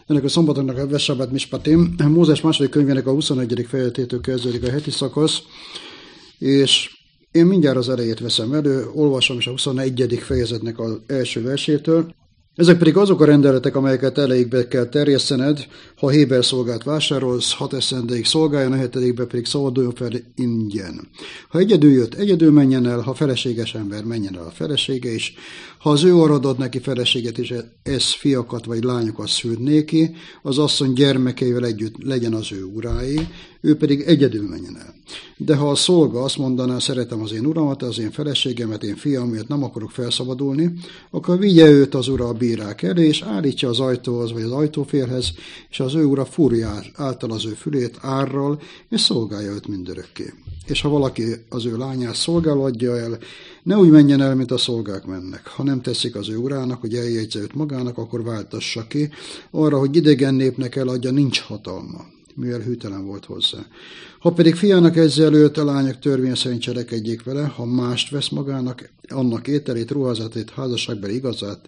Ennek a szombatoknak a Vesabbat Mispatim, Mózes második könyvének a 21. fejezetétől kezdődik a heti szakasz, és én mindjárt az elejét veszem elő, olvasom is a 21. fejezetnek az első versétől. Ezek pedig azok a rendeletek, amelyeket elejéig be kell terjesztened, ha héber szolgát vásárolsz, 6 esztendeig szolgáljon, a 7. pedig szabaduljon fel ingyen. Ha egyedül jött, egyedül menjen el, ha feleséges ember, menjen el a felesége is. Ha az ő orrod ad neki feleséget, és ez fiakat vagy lányokat szült néki, az asszony gyermekeivel együtt legyen az ő uráé, ő pedig egyedül menjen el. De ha a szolga azt mondaná, szeretem az én uramat, az én feleségemet, én fiam, miatt nem akarok felszabadulni, akkor vigye őt az ura a bírák elé, és állítsa az ajtóhoz vagy az ajtófélhez, és az ő ura fúrja által az ő fülét árral, és szolgálja őt mindörökké. És ha valaki az ő lányát szolgálva adja el, ne úgy menjen el, mint a szolgák mennek. Ha nem teszik az ő urának, hogy eljegyze őt magának, akkor váltassa ki. Arra, hogy idegen népnek eladja, nincs hatalma, mivel hűtelen volt hozzá. Ha pedig fiának ezzel őt, a lányok törvény szerint cselekedjék vele, ha mást vesz magának, annak ételét, ruházatét, házasságbeli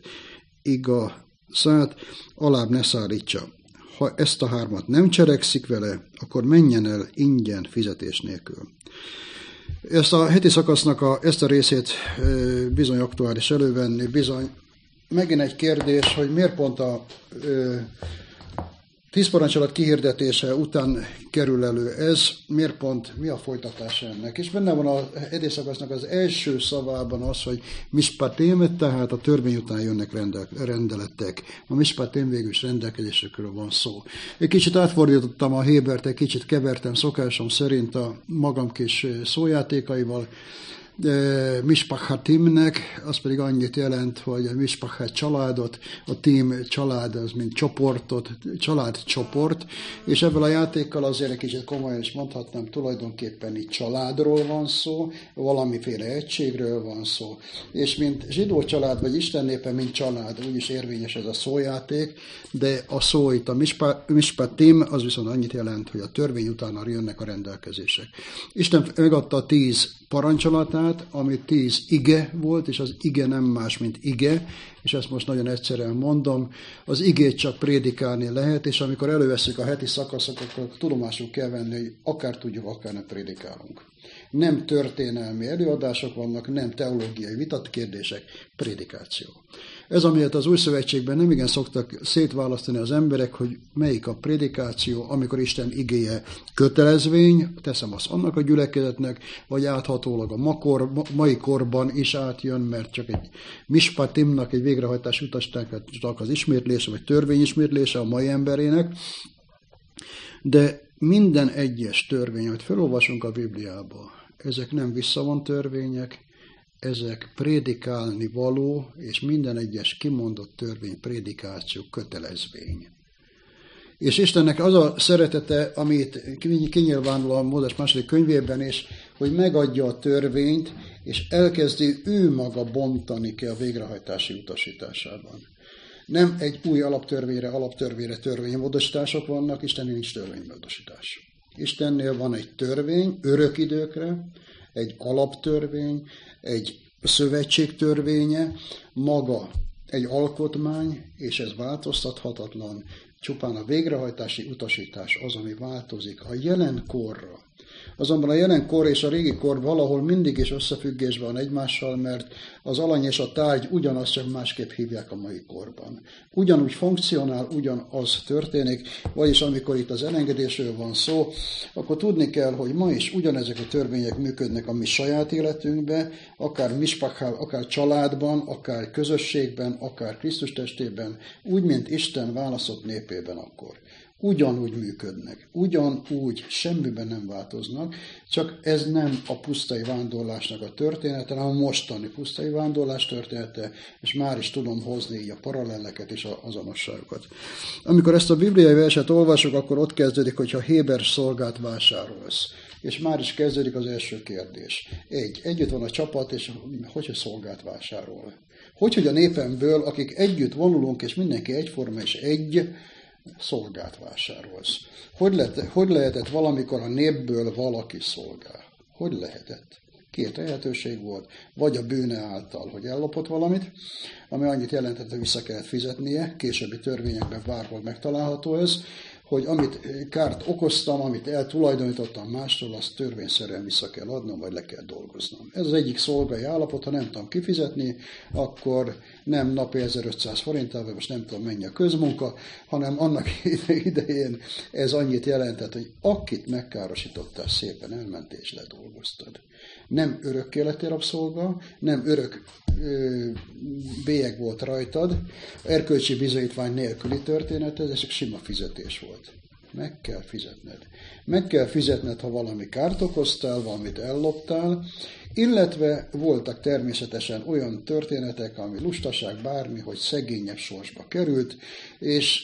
igazát alább ne szállítsa. Ha ezt a hármat nem cselekszik vele, akkor menjen el ingyen fizetés nélkül. Ezt a heti szakasznak ezt a részét bizony aktuális elővenni, bizony megint egy kérdés, hogy miért pont a 10 parancsolat kihirdetése után kerül elő ez, miért pont, mi a folytatás ennek? És benne van a heti szakasznak az első szavában az, hogy mispatim, tehát a törvény után jönnek rendeletek. A mispatim végül is rendelkezésekről van szó. Egy kicsit átfordítottam a Hébert, egy kicsit kevertem szokásom szerint a magam kis szójátékaival, Mispachat-timnek, az pedig annyit jelent, hogy a Mispachat családot, a tim család, az mint csoportot, családcsoport, és ebből a játékkal azért egy kicsit komolyan is mondhatnám, tulajdonképpen itt családról van szó, valamiféle egységről van szó, és mint zsidó család, vagy Isten népe, mint család, úgyis érvényes ez a szójáték, de a szó itt a Mispachat-tim, az viszont annyit jelent, hogy a törvény utána jönnek a rendelkezések. Isten megadta a 10 parancsolatát, ami 10 ige volt, és az ige nem más, mint ige, és ezt most nagyon egyszerűen mondom, az igét csak prédikálni lehet, és amikor elővesszük a heti szakaszokat, akkor tudomásul kell venni, hogy akár tudjuk, akár nem prédikálunk. Nem történelmi előadások vannak, nem teológiai vitatkérdések, prédikáció. Ez, amiért az Új Szövetségben nem igen szoktak szétválasztani az emberek, hogy melyik a prédikáció, amikor Isten igéje kötelezvény, teszem azt annak a gyülekezetnek, vagy áthatólag a mai korban is átjön, mert csak egy mispatimnak, egy végrehajtás utasításának az ismétlése, vagy törvényismétlése a mai emberének, de minden egyes törvény, amit felolvasunk a Bibliába, ezek nem visszavont törvények, ezek prédikálni való, és minden egyes kimondott törvény prédikáció kötelezvény. És Istennek az a szeretete, amit kinyilvánul a Mózes második könyvében is, hogy megadja a törvényt, és elkezdi ő maga bontani ki a végrehajtási utasításában. Nem egy új alaptörvényre törvénymódosítások vannak, Istennél nincs törvénymódosítás. Istennél van egy törvény, örök időkre, egy alaptörvény, egy szövetségtörvénye, maga egy alkotmány, és ez változtathatatlan, csupán a végrehajtási utasítás az, ami változik a jelen korra. Azonban a jelen kor és a régi kor valahol mindig is összefüggésben van egymással, mert az alany és a tárgy ugyanaz, csak másképp hívják a mai korban. Ugyanúgy funkcionál, ugyanaz történik, vagyis amikor itt az elengedésről van szó, akkor tudni kell, hogy ma is ugyanezek a törvények működnek a mi saját életünkben, akár mispachál, akár családban, akár közösségben, akár Krisztus testében, úgy, mint Isten választott népében akkor. Ugyanúgy működnek, ugyanúgy semmiben nem változnak, csak ez nem a pusztai vándorlásnak a története, hanem a mostani pusztai vándorlás története, és már is tudom hozni így a paralelleket és az azonosságokat. Amikor ezt a bibliai verset olvasok, akkor ott kezdődik, hogyha héber szolgát vásárolsz. És már is kezdődik az első kérdés. Együtt van a csapat, és hogy szolgát vásárol? Hogy a népemből, akik együtt vonulunk, és mindenki egyforma és egy, szolgát vásárolsz. Hogy lehetett valamikor a népből valaki szolgál? Hogy lehetett? Két lehetőség volt, vagy a bűne által, hogy ellopott valamit, ami annyit jelentett, hogy vissza kellett fizetnie, későbbi törvényekben bárhol megtalálható ez, hogy amit kárt okoztam, amit eltulajdonítottam mástól, azt törvényszerűen vissza kell adnom, vagy le kell dolgoznom. Ez az egyik szolgai állapot, ha nem tudom kifizetni, akkor nem napi 1500 forinttal, vagy most nem tudom mennyi a közmunka, hanem annak idején ez annyit jelentett, hogy akit megkárosítottál, szépen elment és ledolgoztad. Nem örök életi rabszolga, nem örök bélyeg volt rajtad, erkölcsi bizonyítvány nélküli történet, ez csak sima fizetés volt. Meg kell fizetned. Meg kell fizetned, ha valami kárt okoztál, valamit elloptál, illetve voltak természetesen olyan történetek, ami lustaság, bármi, hogy szegényebb sorsba került, és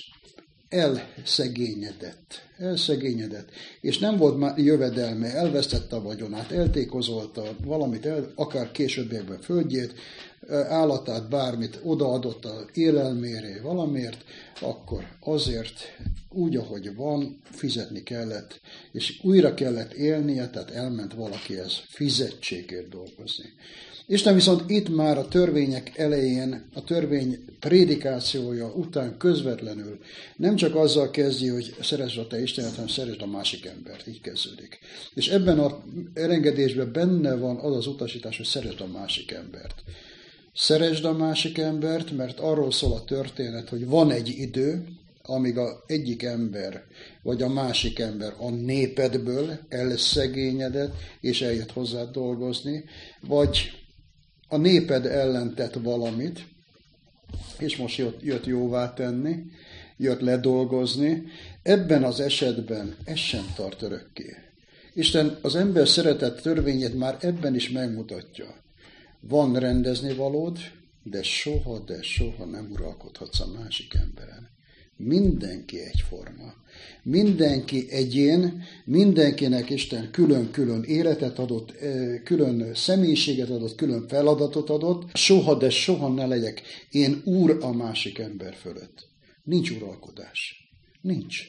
elszegényedett, és nem volt már jövedelme, elvesztette a vagyonát, eltékozolta valamit, akár későbbiekben földjét, állatát, bármit odaadott az élelmére valamiért, akkor azért úgy, ahogy van, fizetni kellett, és újra kellett élnie, tehát elment valakihez fizetségért dolgozni. Isten viszont itt már a törvények elején, a törvény prédikációja után közvetlenül nem csak azzal kezdi, hogy szeresd a te Istenet, hanem szeresd a másik embert. Így kezdődik. És ebben az elengedésben benne van az az utasítás, hogy szeresd a másik embert. Szeresd a másik embert, mert arról szól a történet, hogy van egy idő, amíg az egyik ember, vagy a másik ember a népedből elszegényedett, és eljött hozzád dolgozni, vagy a néped ellen tett valamit, és most jött jóvá tenni, jött ledolgozni. Ebben az esetben ez sem tart örökké. Isten az ember szeretett törvényét már ebben is megmutatja. Van rendezni valód, de soha nem uralkodhatsz a másik emberen. Mindenki egyforma. Mindenki egyén, mindenkinek Isten külön-külön életet adott, külön személyiséget adott, külön feladatot adott. Soha ne legyek én úr a másik ember fölött. Nincs uralkodás. Nincs.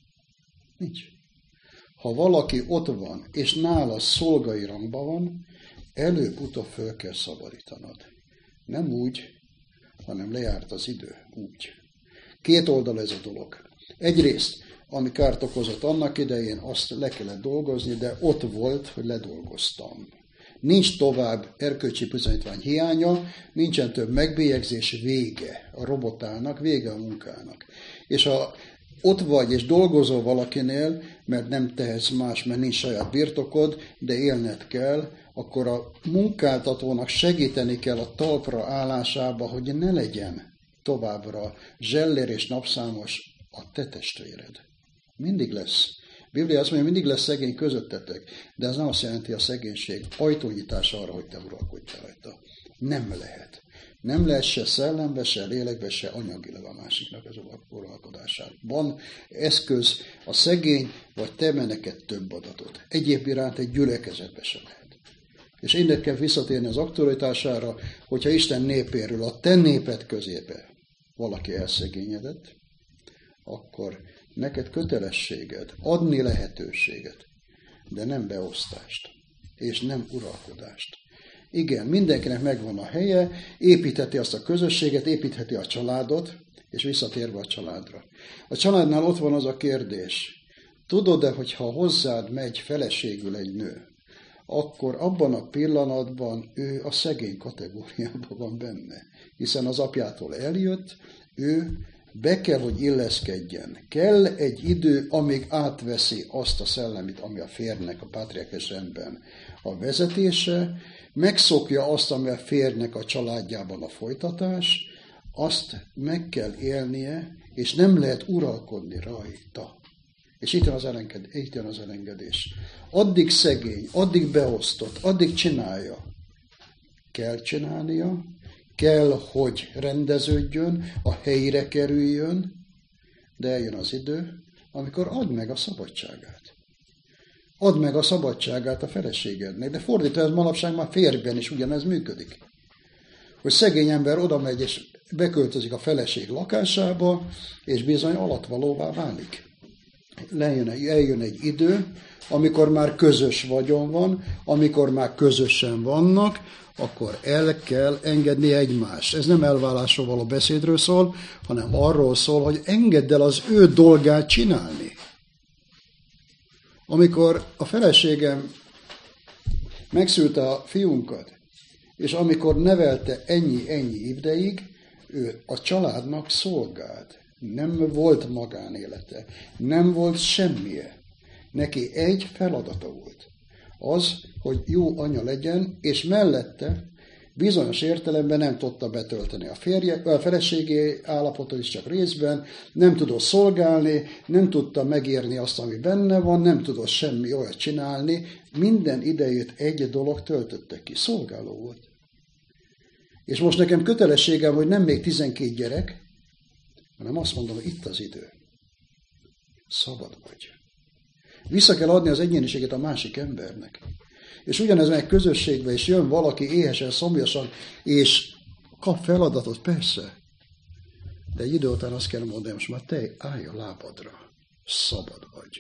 Ha valaki ott van, és nála szolgai rangban van, előbb-utóbb föl kell szabadítanod. Nem úgy, hanem lejárt az idő. Úgy. Két oldal ez a dolog. Egyrészt, ami kárt okozott annak idején, azt le kellett dolgozni, de ott volt, hogy ledolgoztam. Nincs tovább erkölcsi bizonyítvány hiánya, nincsen több megbélyegzés, vége a robotának, vége a munkának. És ha ott vagy és dolgozol valakinél, mert nem tehetsz más, mert nincs saját birtokod, de élned kell, akkor a munkáltatónak segíteni kell a talpra állásába, hogy ne legyen továbbra zsellér és napszámos a te testvéred. Mindig lesz. A Biblia azt mondja, mindig lesz szegény közöttetek, de ez nem azt jelenti a szegénység ajtónyitás arra, hogy te uralkodjál rajta. Nem lehet. Nem lehet se szellembe, se lélekbe, se anyagilag a másiknak az uralkodását. Van eszköz a szegény, vagy te neked több adatot. Egyéb iránt egy gyülekezetbe se lehet. És innen kell visszatérni az aktualitására, hogyha Isten népéről, a te néped közébe valaki elszegényedett, akkor neked kötelességed adni lehetőséget, de nem beosztást, és nem uralkodást. Igen, mindenkinek megvan a helye, építheti azt a közösséget, építheti a családot, és visszatérve a családra. A családnál ott van az a kérdés, tudod-e, hogyha hozzád megy feleségül egy nő, akkor abban a pillanatban ő a szegény kategóriában van benne, hiszen az apjától eljött, ő be kell, hogy illeszkedjen. Kell egy idő, amíg átveszi azt a szellemit, ami a férjnek a pátriárkás rendben a vezetése, megszokja azt, ami a férjnek a családjában a folytatás, azt meg kell élnie, és nem lehet uralkodni rajta. És itt jön az elengedés. Addig szegény, addig beosztott, addig csinálja. Kell csinálnia, kell, hogy rendeződjön, a helyére kerüljön, de eljön az idő, amikor add meg a szabadságát. Add meg a szabadságát a feleségednek, de fordítva ez manapság már férjben is ugyanez működik. Hogy szegény ember oda megy és beköltözik a feleség lakásába, és bizony alattvalóvá válik. eljön egy idő, amikor már közös vagyon van, amikor már közösen vannak, akkor el kell engedni egymást. Ez nem elválásról való beszédről szól, hanem arról szól, hogy engedd el az ő dolgát csinálni. Amikor a feleségem megszülte a fiunkat, és amikor nevelte ennyi ideig, ő a családnak szolgált. Nem volt magánélete, nem volt semmije. Neki egy feladata volt. Az, hogy jó anya legyen, és mellette bizonyos értelemben nem tudta betölteni a feleségi állapotot is csak részben, nem tudott szolgálni, nem tudta megérni azt, ami benne van, nem tudott semmi olyat csinálni, minden idejét egy dolog töltötte ki, szolgáló volt. És most nekem kötelességem, hogy nem még 12 gyerek, hanem azt mondom, hogy itt az idő. Szabad vagy. Vissza kell adni az egyéniséget a másik embernek. És ugyanez meg közösségbe is jön valaki éhesen, szomjasan, és kap feladatot, persze. De egy idő után azt kell mondani, most már te állj a lábadra. Szabad vagy.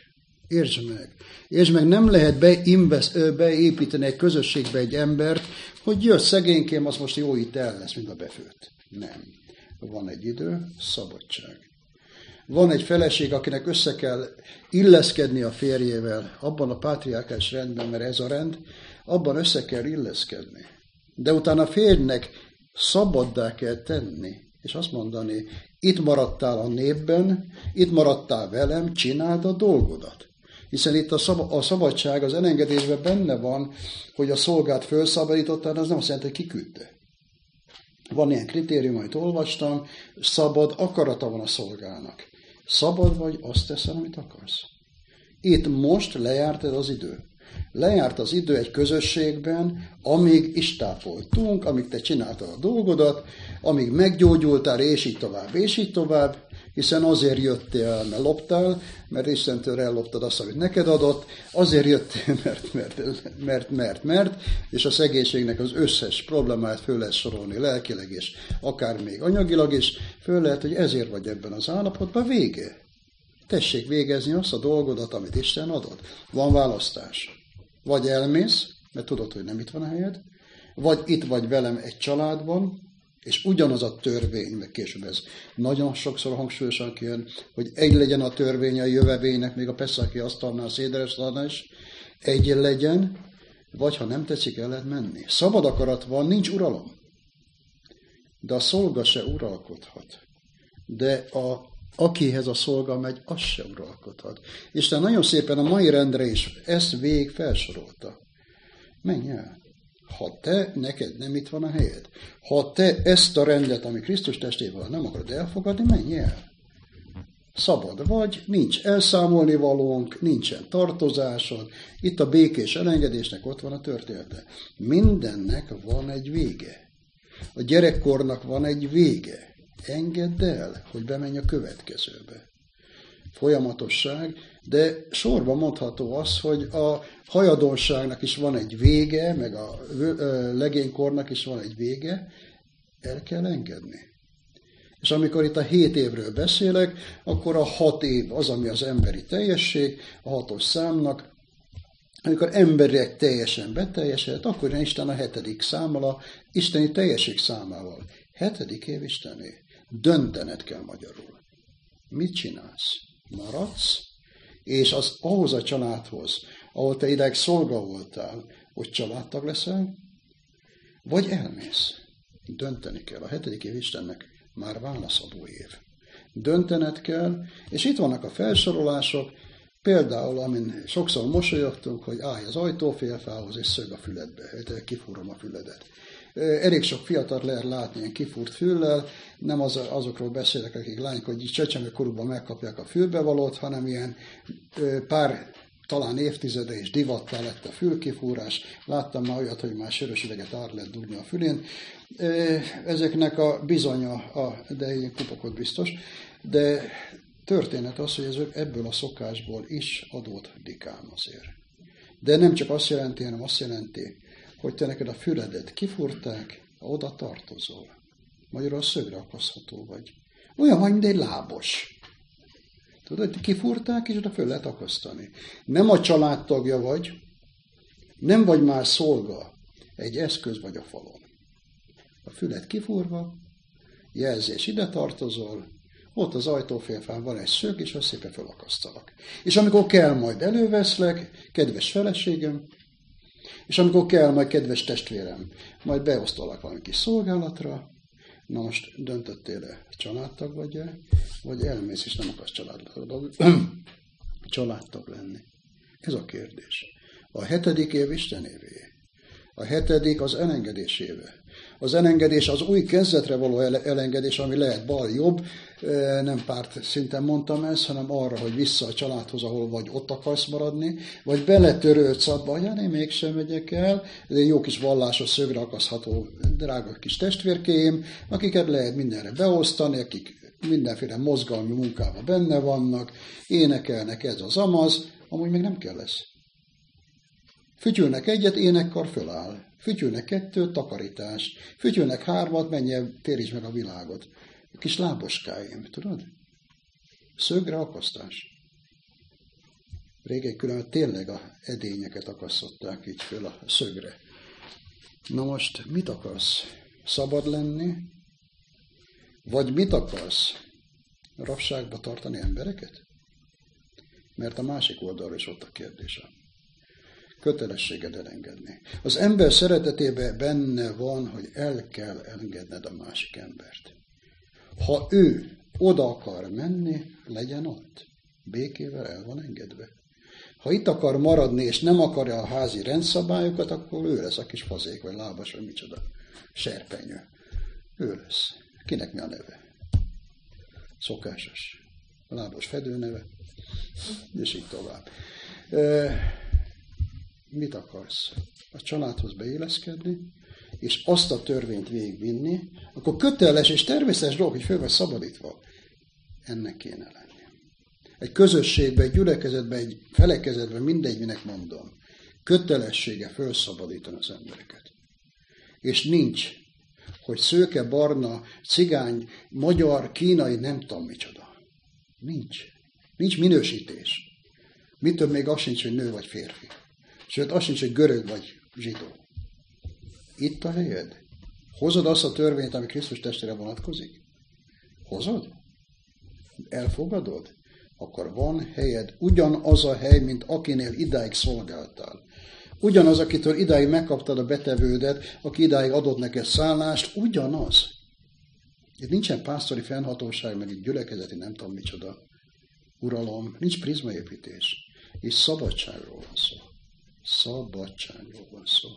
Értsd meg, nem lehet beépíteni egy közösségbe egy embert, hogy jött szegénykém, az most jó itt el lesz, mint a befőtt. Nem. Van egy idő, szabadság. Van egy feleség, akinek össze kell illeszkedni a férjével, abban a pátriárkás rendben, mert ez a rend, abban össze kell illeszkedni. De utána a férjnek szabaddá kell tenni, és azt mondani, itt maradtál a népben, itt maradtál velem, csináld a dolgodat. Hiszen itt a szabadság, az elengedésben benne van, hogy a szolgát felszabadítottál, az nem azt jelenti, hogy kiküldte. Van ilyen kritérium, amit olvastam, szabad akarata van a szolgának. Szabad vagy, azt teszel, amit akarsz. Itt most lejárt ez az idő. Lejárt az idő egy közösségben, amíg istápoltunk, amíg te csináltad a dolgodat, amíg meggyógyultál, és így tovább, hiszen azért jöttél, mert loptál, mert Istentől elloptad azt, amit neked adott, azért jöttél, mert, és a szegénységnek az összes problémáját föl lehet sorolni lelkileg, és akár még anyagilag is, föl lehet, hogy ezért vagy ebben az állapotban, vége. Tessék végezni azt a dolgodat, amit Isten adott. Van választás. Vagy elmész, mert tudod, hogy nem itt van a helyed, vagy itt vagy velem egy családban, és ugyanaz a törvény, meg később ez nagyon sokszor hangsúlyosan kijön, hogy egy legyen a törvény a jövevénynek, még a Peszaki asztalnál, széderesztalnál is, egy legyen, vagy ha nem tetszik, el lehet menni. Szabad akarat van, nincs uralom. De a szolga se uralkodhat. De akihez a szolga megy, az se uralkodhat. Isten nagyon szépen a mai rendre is ezt végig felsorolta. Menj el! Ha te, neked nem itt van a helyed, ha te ezt a rendet, ami Krisztus testével nem akarod elfogadni, menj el. Szabad vagy, nincs elszámolni valónk, nincsen tartozásod, itt a békés elengedésnek ott van a története. Mindennek van egy vége. A gyerekkornak van egy vége. Engedd el, hogy bemenj a következőbe. Folyamatosság, de sorba mondható az, hogy a hajadonságnak is van egy vége, meg a legénykornak is van egy vége, el kell engedni. És amikor itt a 7 évről beszélek, akkor a 6 év az, ami az emberi teljesség, a 6-os számnak, amikor emberek teljesen beteljesedett, akkor Isten a 7. számmal, a isteni teljesség számával. 7. év Istené. Döntened kell magyarul. Mit csinálsz? Maradsz, és ahhoz a családhoz, ahol te ideig szolga voltál, hogy családtag leszel, vagy elmész. Dönteni kell. A 7. év Istennek már válaszadó év. Döntened kell, és itt vannak a felsorolások, például, amin sokszor mosolyogtunk, hogy állj az ajtófélfához, és szög a füledbe, kifúrom a füledet. Elég sok fiatal lehet látni ilyen kifúrt füllel, nem azokról beszélek, akik lányok, csecsemőkorukban megkapják a fülbevalót, hanem ilyen pár, talán évtizede és divattá lett a fülkifúrás. Láttam már olyat, hogy már sörös üveget át lehet dugni a fülén. Ezeknek a bizonya, de ilyen kupakot biztos, de történet az, hogy ebből a szokásból is adódik azért. De nem csak azt jelenti, hanem azt jelenti, hogy te neked a füledet kifúrták, oda tartozol. Magyarul a szögre akasztható vagy. Olyan vagy, mint egy lábos. Tudod, hogy kifúrták, és oda föl lehet akasztani. Nem a családtagja vagy, nem vagy már szolga, egy eszköz vagy a falon. A fület kifúrva, jelzés, ide tartozol, ott az ajtófélfán van egy szög, és azt szépen felakasztalak. És amikor kell, majd előveszlek, kedves feleségem, és amikor kell, majd kedves testvérem, majd beosztalak valami kis szolgálatra, na most döntöttél-e, családtag vagy-e, vagy elmész, és nem akarsz családtag lenni? Ez a kérdés. A 7. év Istenévé. A 7. az elengedésévé. Az elengedés az új kezdetre való elengedés, ami lehet bal-jobb, nem párt szinten mondtam ezt, hanem arra, hogy vissza a családhoz, ahol vagy ott akarsz maradni, vagy beletörődsz abba, hogy én mégsem megyek el, de jó kis vallásos szögre akasztható drága kis testvérkéim, akiket lehet mindenre beosztani, akik mindenféle mozgalmi munkában benne vannak, énekelnek ez az amaz, amúgy még nem kell lesz. Fütyülnek egyet, énekkar föláll. Fütyülnek 2, takarítás. Fütyülnek 3, menj el, térítsd meg a világot. A kis láboskáim, tudod? Szögre akasztás. Régen különben tényleg a edényeket akasztották így föl a szögre. Na most mit akarsz? Szabad lenni? Vagy mit akarsz? Rabságba tartani embereket? Mert a másik oldalról is ott a kérdésem. Kötelességed elengedni. Az ember szeretetében benne van, hogy el kell engedned a másik embert. Ha ő oda akar menni, legyen ott. Békével el van engedve. Ha itt akar maradni, és nem akarja a házi rendszabályokat, akkor ő lesz a kis fazék, vagy lábas, vagy micsoda. Serpenyő. Ő lesz. Kinek mi a neve? Szokásos. Lábos fedőneve. És így tovább. Mit akarsz? A családhoz beilleszkedni, és azt a törvényt végigvinni, akkor köteles és természetes dolog, hogy föl vagy szabadítva. Ennek kéne lenni. Egy közösségben, egy gyülekezetben, egy felekezetben, mindegy, minek mondom, kötelessége fölszabadítani az embereket. És nincs, hogy szőke, barna, cigány, magyar, kínai, nem tudom micsoda. Nincs. Nincs minősítés. Mit több még az sincs, hogy nő vagy férfi. Sőt, az sincs, hogy görög vagy zsidó. Itt a helyed. Hozod azt a törvényt, ami Krisztus testére vonatkozik? Hozod? Elfogadod? Akkor van helyed, ugyanaz a hely, mint akinél idáig szolgáltál. Ugyanaz, akitől idáig megkaptad a betevődet, aki idáig adott neked szállást, ugyanaz. Itt nincsen pásztori fennhatóság, meg egy gyülekezeti nem tudom micsoda uralom, nincs prizmaépítés. És szabadságról van szó. Szabadságról van szó.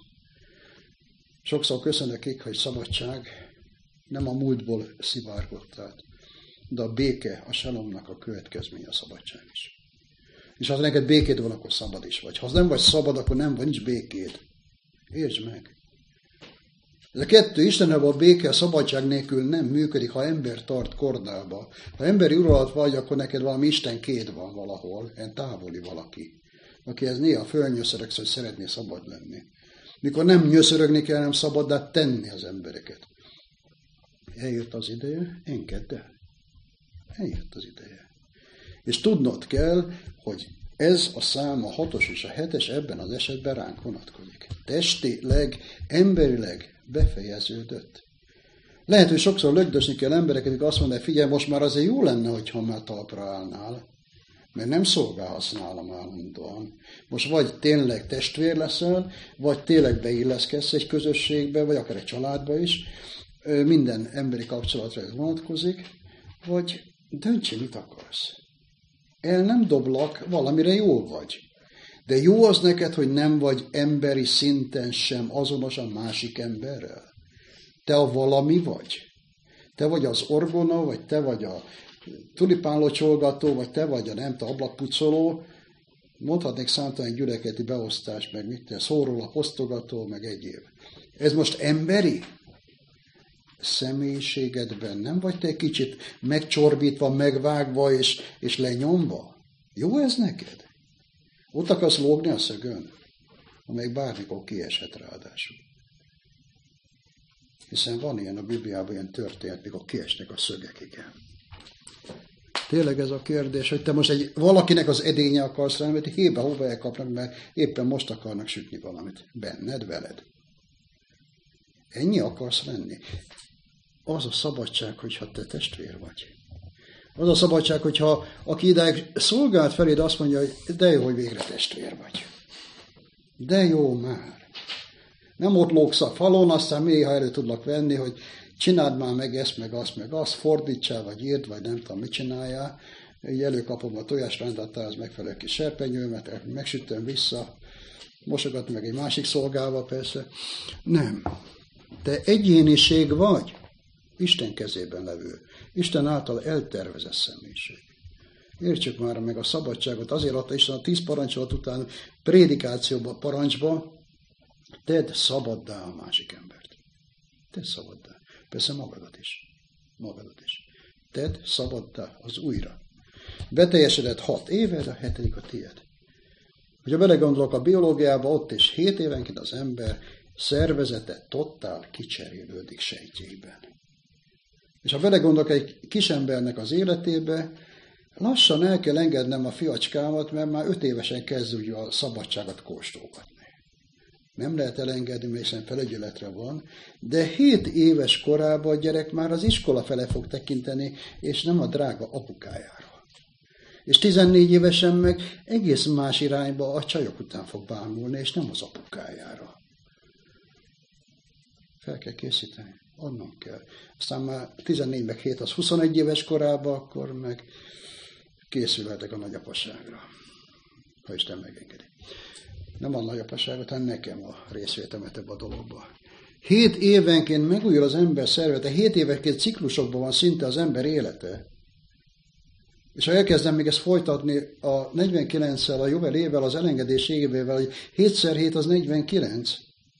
Sokszor köszönök, hogy szabadság nem a múltból szivárgott át, de a béke, a salomnak a következménye a szabadság is. És ha neked békéd van, akkor szabad is vagy. Ha nem vagy szabad, akkor nem vagy, nincs békéd. Értsd meg. Ez a kettő, Istennel a béke, a szabadság nélkül nem működik, ha ember tart kordába. Ha emberi uralat vagy, akkor neked valami istenkéd van valahol, ilyen távoli valaki, akihez néha fölnyöszörögsz, hogy szeretné szabad lenni. Mikor nem nyöszörögni kell, nem szabaddá tenni az embereket. Eljött az ideje, engedd el. Eljött az ideje. És tudnod kell, hogy ez a szám, a 6-os és a 7-es ebben az esetben ránk vonatkozik. Testileg, emberileg befejeződött. Lehet, hogy sokszor lögdösni kell embereket, akik azt mondják, figyelj, most már azért jó lenne, hogyha már talpra állnál, mert nem szolgálhatsz nálam állandóan. Most vagy tényleg testvér leszel, vagy tényleg beilleszkedsz egy közösségbe, vagy akár egy családba is, minden emberi kapcsolatra ez vonatkozik, vagy döntse, mit akarsz. El nem doblak, valamire jó vagy. De jó az neked, hogy nem vagy emberi szinten sem azonos a másik emberrel. Te a valami vagy. Te vagy az orgona, vagy te vagy a tulipánlocsolgató, vagy te vagy a nem te ablakpucoló. Mondhatnék számtalan gyülekezeti beosztás, meg mit te, szórólap, osztogató, meg egyéb. Ez most emberi? Személyiségedben nem vagy te egy kicsit megcsorbítva, megvágva és lenyomva? Jó ez neked? Ott akarsz lógni a szögön, amelyik bármikor kieshet ráadásul. Hiszen van ilyen a Bibliában, ilyen történet, mikor kiesnek a szögek, igen. Tényleg ez a kérdés, hogy te most valakinek az edénye akarsz lenni, mert hébe-hóba elkapnak, mert éppen most akarnak sütni valamit. Benned, veled. Ennyi akarsz lenni. Az a szabadság, hogyha te testvér vagy. Az a szabadság, hogyha aki idáig szolgált feléd, azt mondja, hogy de jó, hogy végre testvér vagy. De jó már. Nem ott lógsz a falon, aztán néha elő tudlak venni, hogy csináld már meg ezt, meg azt, fordítsál, vagy írd, vagy nem tudom, mit csináljál. Így előkapom a tojásrándattához megfelelő kis serpenyőmet, megsütöm vissza, mosogatom meg egy másik szolgálva persze. Nem. Te egyéniség vagy, Isten kezében levő, Isten által eltervezett személyiség. Értsük már meg a szabadságot, azért adta Isten a 10 parancsolat után prédikációba, parancsba, tedd szabaddá a másik embert. Tedd szabaddá. Persze magadat is. Magadat is. Tedd szabaddá az újra. Beteljesedett 6 éved, a 7. a tiéd. Hogyha belegondolok a biológiába, ott is 7 évenként az ember szervezete totál kicserélődik sejtjeiben. És ha belegondolok egy kisembernek az életébe, lassan el kell engednem a fiacskámat, mert már 5 évesen kezd úgy a szabadságot kóstolgatni. Nem lehet elengedni, mert hiszen felügyeletre van, de 7 éves korában a gyerek már az iskola fele fog tekinteni, és nem a drága apukájára. És 14 évesen meg egész más irányba a csajok után fog bámulni, és nem az apukájára. Fel kell készíteni, onnan kell. Aztán már 14 meg 7 az 21 éves korában, akkor meg készülhetek a nagyapasságra, ha Isten megengedi. Nem a nagyapasságot, hanem nekem a részvétemet ebbe a dologba. 7 évenként megújul az ember szervezete, 7 évenként ciklusokban van szinte az ember élete. És ha elkezdem még ezt folytatni a 49-szel, a jubilével, az elengedés évével, hogy 7x7 az 49.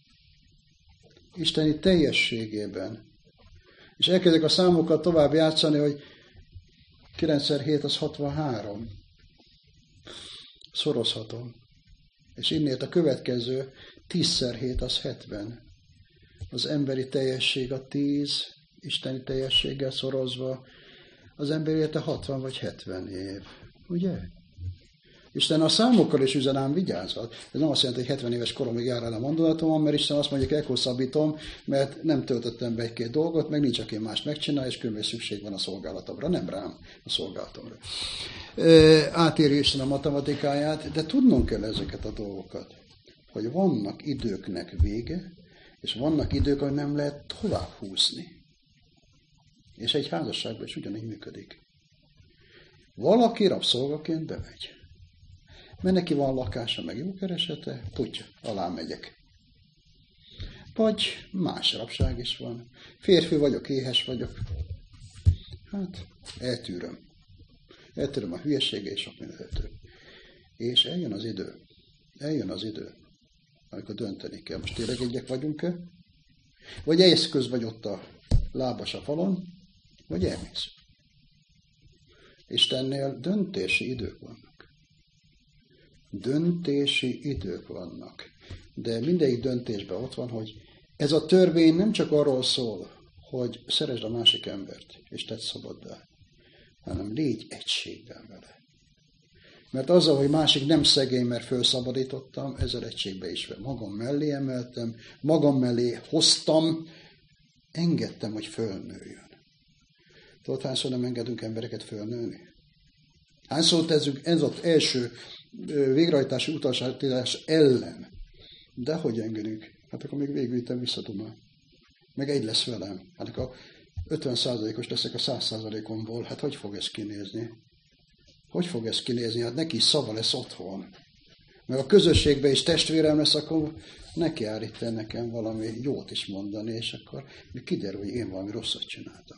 Isteni teljességében. És elkezdek a számokat tovább játszani, hogy 9x7 az 63. Szorozhatom. És innét a következő 10x7 az 70. Az emberi teljesség a 10, isteni teljességgel szorozva, az ember élete 60 vagy 70 év. Ugye? Isten a számokkal is üzenám, vigyázat. Ez nem azt jelenti, hogy 70 éves koromig jár el a mondanatom, mert Isten azt mondja, hogy elhosszabbítom, mert nem töltöttem be 1-2 dolgot, meg nincs, aki más megcsinál, és különböző szükség van a szolgálatomra. Nem rám, a szolgálatomra. Átéri Isten a matematikáját, de tudnunk kell ezeket a dolgokat, hogy vannak időknek vége, és vannak idők, hogy nem lehet tovább húzni. És egy házasságban is ugyanígy működik. Valaki rabszolgaként bemegy. Mert neki van lakása, meg jó keresete, tudja, alá megyek. Vagy más rabság is van. Férfi vagyok, éhes vagyok. Hát, eltűröm. Eltűröm a hülyesége és sok mindenetől. És eljön az idő, amikor dönteni kell. Most tényleg egyek vagyunk-e? Vagy eszköz vagy ott a lábas a falon, vagy elmész. Istennél döntési idők vannak. Döntési idők vannak. De mindegyik döntésben ott van, hogy ez a törvény nem csak arról szól, hogy szeresd a másik embert, és tedd szabaddá, hanem légy egységben vele. Mert azzal, hogy másik nem szegény, mert felszabadítottam, ezzel egységbe is magam mellé emeltem, magam mellé hoztam, engedtem, hogy fölnőjön. Tudod, hányszor nem engedünk embereket fölnőni? Hányszor tezzük ez az első végrehajtási utasítás ellen? De hogy engedünk? Hát akkor még végültem visszatumál. Meg egy lesz velem. Hát akkor 50%-os leszek a 100%-omból. Hát hogy fog ez kinézni? Hogy fog ez kinézni? Hát neki szava lesz otthon. Meg a közösségben is testvérem lesz, akkor neki jár itt nekem valami jót is mondani, és akkor kiderül, hogy én valami rosszat csináltam.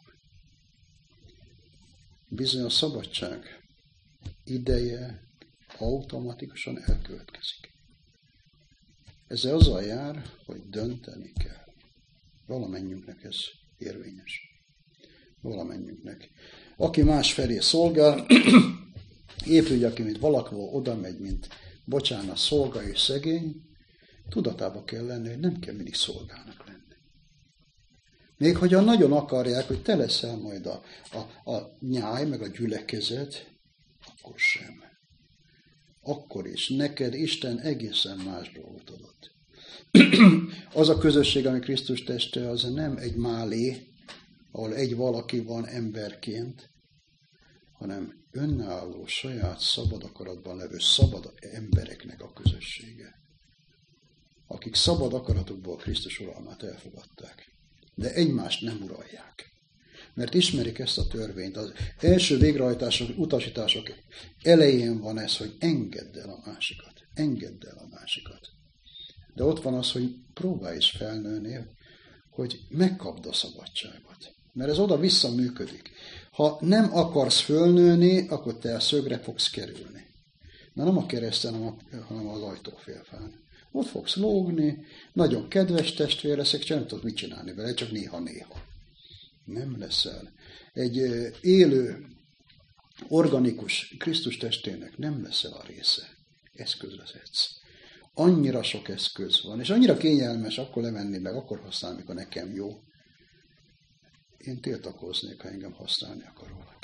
Bizony a szabadság ideje automatikusan elkövetkezik. Ezzel azzal jár, hogy dönteni kell. Valamennyiünknek ez érvényes. Valamennyiünknek. Aki más felé szolgál, épülj, aki mint valakból oda megy, mint bocsánat, szolga és szegény, tudatában kell lenni, hogy nem kell mindig szolgának lenni. Még hogyha nagyon akarják, hogy te leszel majd a nyáj, meg a gyülekezet, akkor sem. Akkor is neked Isten egészen más dolgot adott. Az a közösség, ami Krisztus teste, az nem egy málé, ahol egy valaki van emberként, hanem önálló, saját szabad akaratban levő szabad embereknek a közössége, akik szabad akaratukból Krisztus uralmát elfogadták, de egymást nem uralják. Mert ismerik ezt a törvényt. Az első végrehajtások, utasítások elején van ez, hogy engedd el a másikat. Engedd el a másikat. De ott van az, hogy próbálj is felnőni, hogy megkapd a szabadságot. Mert ez oda-vissza működik. Ha nem akarsz fölnőni, akkor te a szögre fogsz kerülni. Mert nem a kereszten, hanem az ajtófélfán. Ott fogsz lógni, nagyon kedves testvér leszek, csak nem tudod mit csinálni vele, csak néha-néha. Nem leszel. Egy élő, organikus Krisztus testének nem leszel a része. Eszköz lehetsz. Annyira sok eszköz van, és annyira kényelmes akkor lemenni meg, akkor használni, amikor nekem jó. Én tiltakoznék, ha engem használni akar valaki.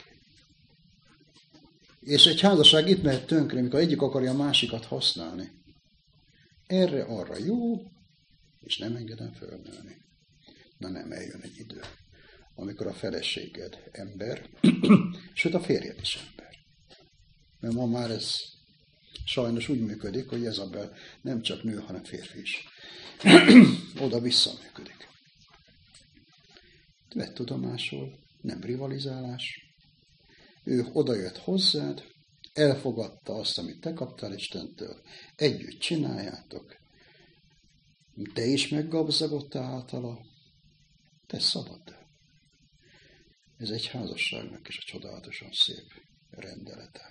És egy házasság itt mehet tönkre, amikor egyik akarja a másikat használni. Erre-arra jó, és nem engedem fölnőni. Na nem, eljön egy idő, amikor a feleséged ember, sőt a férjed is ember. Mert ma már ez sajnos úgy működik, hogy Jezabel nem csak nő, hanem férfi is. Oda-vissza működik. Vedd tudomásul, nem rivalizálás. Ő odajött hozzád, elfogadta azt, amit te kaptál Istentől, együtt csináljátok. Te is meggabzagodtál általa, te szabad. Ez egy házasságnak is a csodálatosan szép rendelete.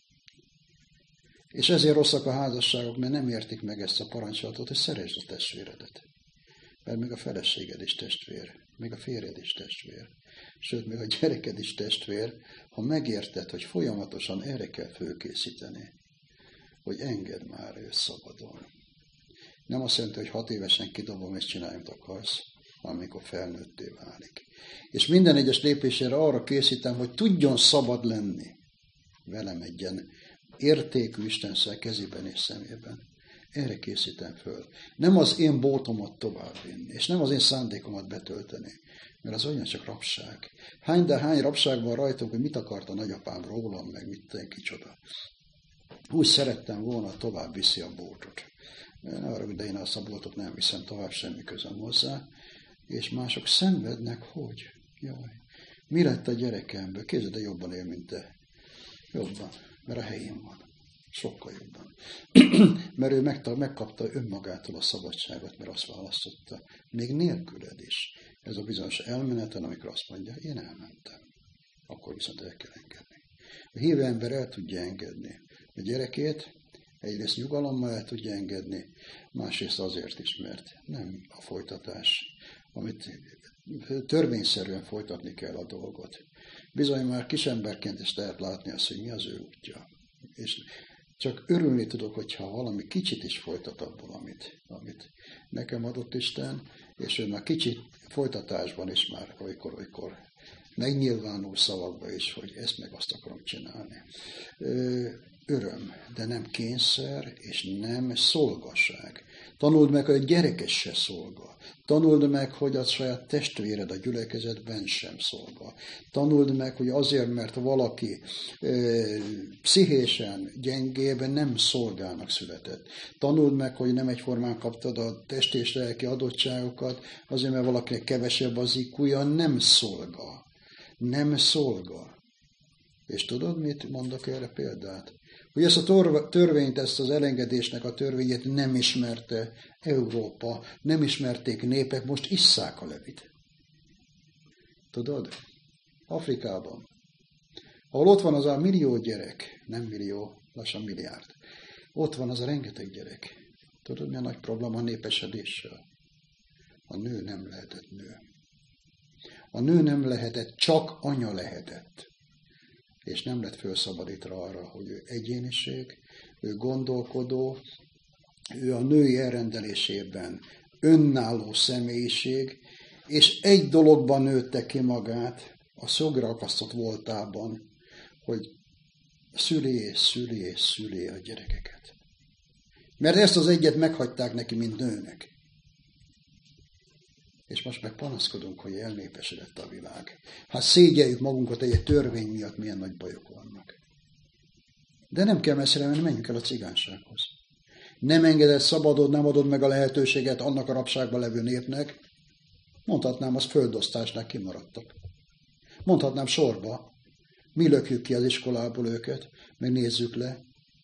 És ezért rosszak a házasságok, mert nem értik meg ezt a parancsolatot, hogy szeresd a testvéredet. Mert még a feleséged is testvér, még a férjed is testvér, sőt, még a gyereked is testvér, ha megérted, hogy folyamatosan erre kell fölkészíteni, hogy engedd már őt szabadon. Nem azt jelenti, hogy 6 évesen kidobom és csinálj, amit akarsz, amikor felnőtté válik. És minden egyes lépésére arra készítem, hogy tudjon szabad lenni. Velem egyen értékű Isten kezében és szemében. Erre készítem föl. Nem az én bótomat továbbvinni, és nem az én szándékomat betölteni, mert az olyan csak rabság. Hány rabság van rajtunk, hogy mit akart a nagyapám rólam, meg mit tenni, kicsoda. Úgy szerettem volna, tovább viszi a bótot. Arra, de én azt a bótot nem viszem tovább, semmi közöm hozzá, és mások szenvednek, hogy? Jaj, mi lett a gyerekemből? Képzeld, de jobban él, mint te. Jobban, mert a helyén van. Sokkal jobban. Mert ő megkapta önmagától a szabadságot, mert azt választotta. Még nélküled is. Ez a bizonyos elmeneten, amikor azt mondja, én elmentem. Akkor viszont el kell engedni. A hívő ember el tudja engedni a gyerekét, egyrészt nyugalommal el tudja engedni, másrészt azért is, mert nem a folytatás, amit törvényszerűen folytatni kell a dolgot. Bizony már kisemberként is lehet látni azt, hogy mi az ő útja. És csak örülni tudok, hogyha valami kicsit is folytat abból, amit nekem adott Isten, és ő már kicsit folytatásban is már olykor megnyilvánul szavakba is, hogy ezt meg azt akarom csinálni. Öröm, de nem kényszer, és nem szolgaság. Tanuld meg, hogy a gyerekes se szolga. Tanuld meg, hogy a saját testvéred a gyülekezetben sem szolga. Tanuld meg, hogy azért, mert valaki pszichésen gyengébb, nem szolgának született. Tanuld meg, hogy nem egyformán kaptad a testi és lelki adottságokat, azért, mert valakinek kevesebb az IQ-ja, nem szolga. Nem szolga. És tudod, mit mondok erre példát? Hogy ezt a törvényt, ezt az elengedésnek a törvényét nem ismerte Európa, nem ismerték népek, most isszák a levit. Tudod? Afrikában. Ahol ott van az a millió gyerek, nem millió, lassan milliárd. Ott van az a rengeteg gyerek. Tudod, mi a nagy probléma a népesedéssel? A nő nem lehetett nő. A nő nem lehetett, csak anya lehetett. És nem lett felszabadítva arra, hogy ő egyéniség, ő gondolkodó, ő a női elrendelésében önálló személyiség, És egy dologban nőtte ki magát, a szögre akasztott voltában, hogy szüli a gyerekeket. Mert ezt az egyet meghagyták neki, mint nőnek. És most meg panaszkodunk, hogy elnépesedett a világ. Hát szégyeljük magunkat egy törvény miatt, milyen nagy bajok vannak. De nem kell messzire menni, menjünk el a cigánysághoz. Nem engedett szabadod, nem adod meg a lehetőséget annak a rabságban levő népnek. Mondhatnám, az földosztásnál kimaradtak. Mondhatnám sorba. Mi lökjük ki az iskolából őket, meg nézzük le.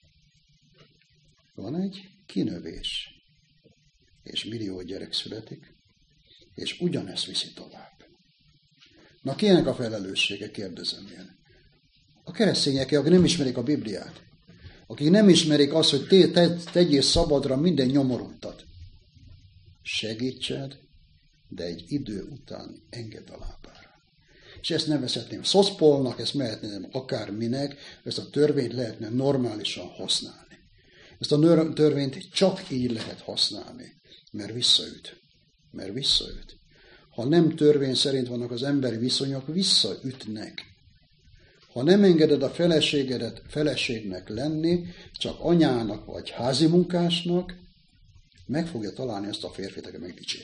Van egy kinövés, és millió gyerek születik, és ugyanezt viszi tovább. Na, kinek a felelőssége, kérdezem én? A keresztények, akik nem ismerik a Bibliát, akik nem ismerik azt, hogy tegyél szabadra minden nyomorultat. Segítsed, de egy idő után engedd a lábára. És ezt nevezhetném szoszpolnak, ezt mehetném akárminek, ezt a törvényt lehetne normálisan használni. Ezt a törvényt csak így lehet használni, mert visszaüt. Ha nem törvény szerint vannak az emberi viszonyok, visszaütnek. Ha nem engeded a feleségedet feleségnek lenni, csak anyának vagy házimunkásnak, meg fogja találni ezt a férfit, aki megdicséri.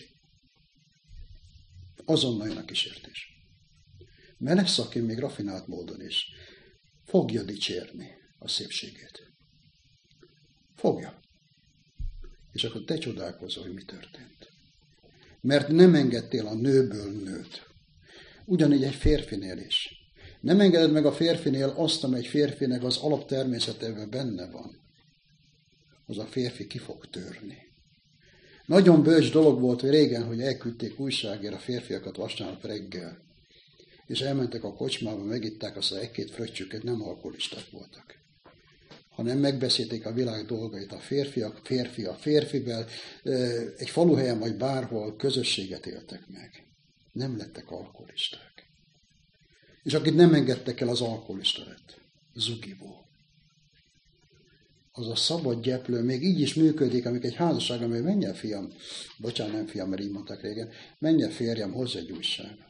Azonnal jön a kísértés. Mert lesz, aki még rafinált módon is fogja dicsérni a szépségét. Fogja. És akkor te csodálkozol, hogy mi történt. Mert nem engedtél a nőből nőt. Ugyanígy egy férfinél is. Nem engeded meg a férfinél azt, ami egy férfinek az alaptermészetében benne van. Az a férfi ki fog törni. Nagyon bölcs dolog volt régen, hogy elküldték újságért a férfiakat vasárnap reggel. És elmentek a kocsmába, megitták azt az egy-két fröccsüket, nem alkoholisták voltak. Hanem megbeszélték a világ dolgait, a férfiak, férfivel, egy faluhelyen vagy bárhol közösséget éltek meg. Nem lettek alkoholisták. És akit nem engedtek el, az alkoholista lett. Zugivó. Az a szabad gyeplő még így is működik, amikor egy házasság, amely menj el fiam, bocsánat, nem fiam, mert így mondták régen, menj el férjem, hozz egy újságot.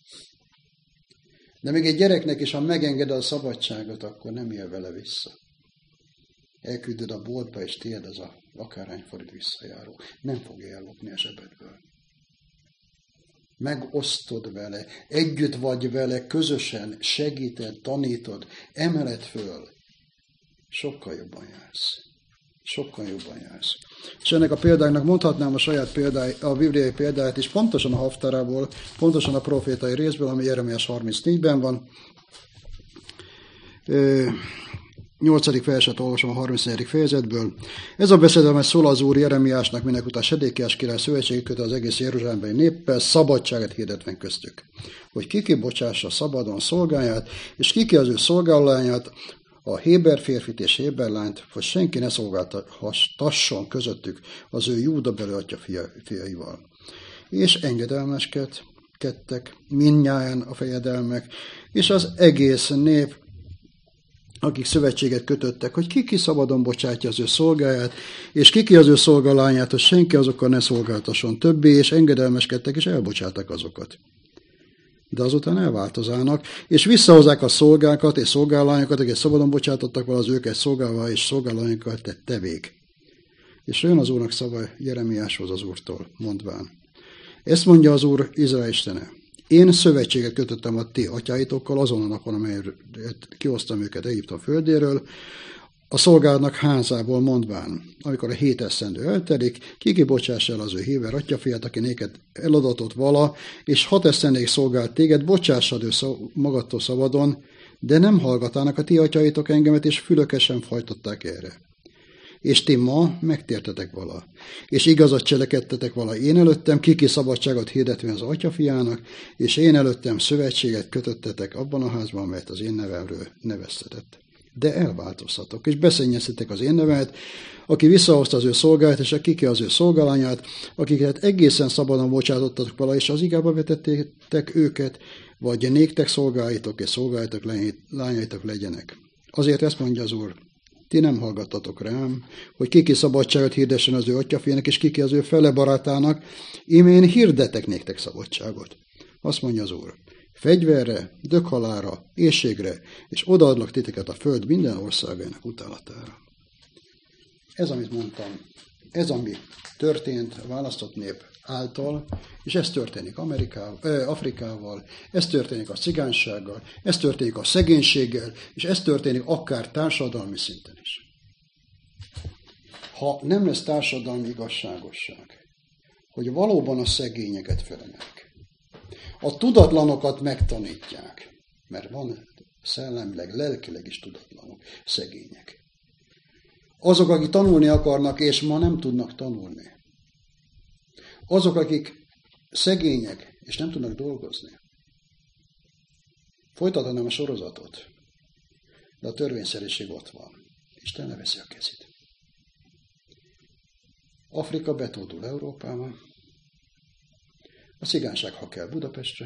De még egy gyereknek is, ha megenged a szabadságot, akkor nem él vele vissza. Elküldöd a boltba, és tiéd az a akárhány forint visszajáró. Nem fogja ellopni a zsebedből. Megosztod vele, együtt vagy vele, közösen segíted, tanítod, emeled föl. Sokkal jobban jársz. Sokkal jobban jársz. És ennek a példáknak mondhatnám a saját a bibliai példáját is, pontosan a Haftarából, pontosan a profétai részből, ami Jeremiás 34-ben van. 8. verset olvasom a 34. fejezetből. Ez a beszédelmes szól az Úr Jeremiásnak, minek után Sedékiás király szövetséget köt az egész jeruzsálembeli néppel, szabadságot hirdetven köztük. Hogy ki bocsássa szabadon szolgáját, és ki az ő szolgálóját, a héber férfit és héber lányt, hogy senki ne szolgáltasson közöttük az ő júdabeli atya fiaival. És engedelmeskedtek mindnyájan a fejedelmek, és az egész nép, akik szövetséget kötöttek, hogy ki szabadon bocsátja az ő szolgáját, és ki az ő szolgálányát, hogy senki azokkal ne szolgáltasson többé, és engedelmeskedtek, és elbocsáltak azokat. De azután elváltozának, és visszahozzák a szolgákat és szolgálányokat, akik szabadon bocsátottak vala az őket szolgálva, és szolgálányokat tett tevék. És jön az Úrnak szava Jeremiáshoz az Úrtól, mondván. Ezt mondja az Úr Izrael istene. Én szövetséget kötöttem a ti atyáitokkal azon a napon, amelyet kihoztam őket Egyiptom földéről, a szolgálatnak házából mondván, amikor a 7 esztendő eltelik, kibocsáss el az ő héber atyafiát, aki néked eladatott vala, és 6 esztendőig szolgált téged, bocsássad ő magadtól szabadon, de nem hallgatának a ti atyaitok engemet, és fülökesen fajtották erre. És ti ma megtértetek vala, és igazat cselekedtetek vala én előttem, kiki szabadságot hirdetvén az atyafiának, és én előttem szövetséget kötöttetek abban a házban, amelyet az én nevemről neveztetett. De elváltoztatok, és beszennyeztetek az én nevemet, aki visszahozta az ő szolgáját, és kiki az ő szolgálányát, akiket egészen szabadon bocsátottatok vala, és az igába vetettétek őket, vagy néktek szolgáljatok, és szolgáljatok lányaitok legyenek. Azért ezt mondja az Úr, Ti nem hallgattatok rám, hogy kiki szabadságot hirdessen az ő atyafének, és kiki az ő fele barátának, ím én hirdetek néktek szabadságot. Azt mondja az Úr, fegyverre, döghalálra, éhségre, és odaadlak titeket a föld minden országának utálatára. Ez, amit mondtam, ez, ami történt a választott nép által, és ez történik Afrikával, ez történik a cigánysággal, ez történik a szegénységgel, és ez történik akár társadalmi szinten is. Ha nem lesz társadalmi igazságosság, hogy valóban a szegényeket felemelik, a tudatlanokat megtanítják, mert van szellemileg, lelkileg is tudatlanok, szegények. Azok, akik tanulni akarnak, és ma nem tudnak tanulni. Azok, akik szegények, és nem tudnak dolgozni. Folytatnám a sorozatot, de a törvényszerűség ott van. Isten leveszi a kezét. Afrika betódul Európába, a cigányság, ha kell, Budapestre,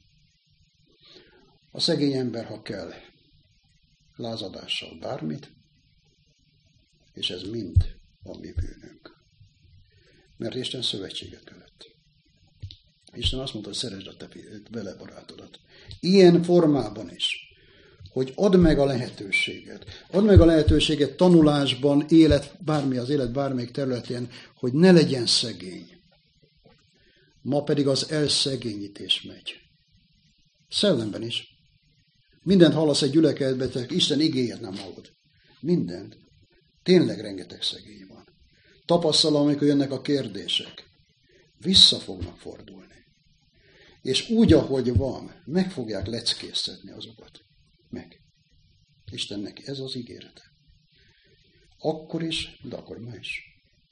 a szegény ember, ha kell, lázadással bármit, és ez mind a mi bűnünk. Mert Isten szövetséget kötött. Isten azt mondta, hogy szeresd a te vele barátodat. Ilyen formában is, hogy add meg a lehetőséget. Add meg a lehetőséget tanulásban, az élet bármelyik területén, hogy ne legyen szegény. Ma pedig az elszegényítés megy. Szellemben is. Mindent hallasz egy gyülekezetben, te Isten igéjét nem hallod. Mindent. Tényleg rengeteg szegény van. Tapasztalom, amikor jönnek a kérdések. Vissza fognak fordulni. És úgy, ahogy van, meg fogják leckésztetni azokat. Meg. Istennek ez az ígérete. Akkor is, de akkor ma is.